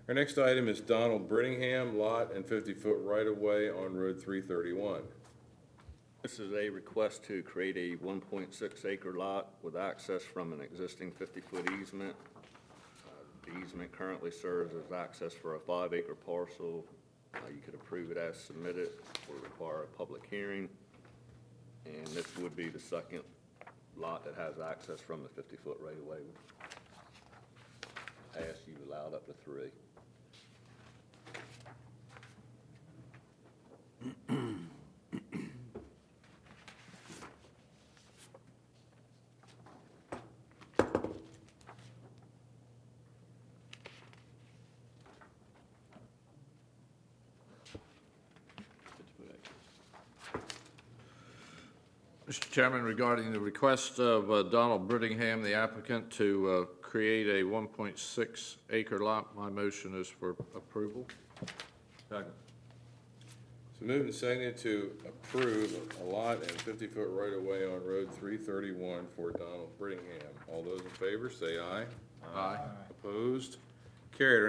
Our next item is Donald Brittingham, lot and 50-foot right-of-way on Road 331. This is a request to create a 1.6 acre lot with access from an existing 50-foot easement. The easement currently serves as access for a 5-acre parcel. You could approve it as submitted or require a public hearing. And this would be the second lot that has access from the 50-foot right-of-way. Ask you allowed up to 3. Mr. Chairman, regarding the request of Donald Brittingham, the applicant, to create a 1.6 acre lot, my motion is for approval. Second. So moved and seconded to approve a lot and 50-foot right-of-way on Road 331 for Donald Brittingham. All those in favor say aye. Aye. Opposed? Carried.